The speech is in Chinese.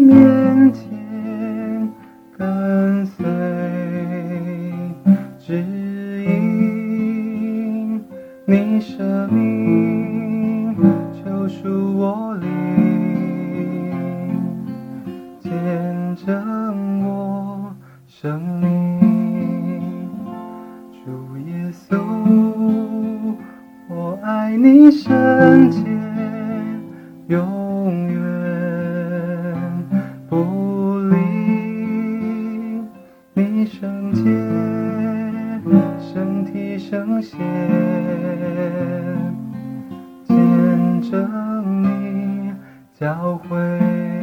面前跟随，指引你生命救赎我灵，见证我生命。主耶稣，我爱你深切，永远不离。你圣洁，身体圣献，见证你教诲。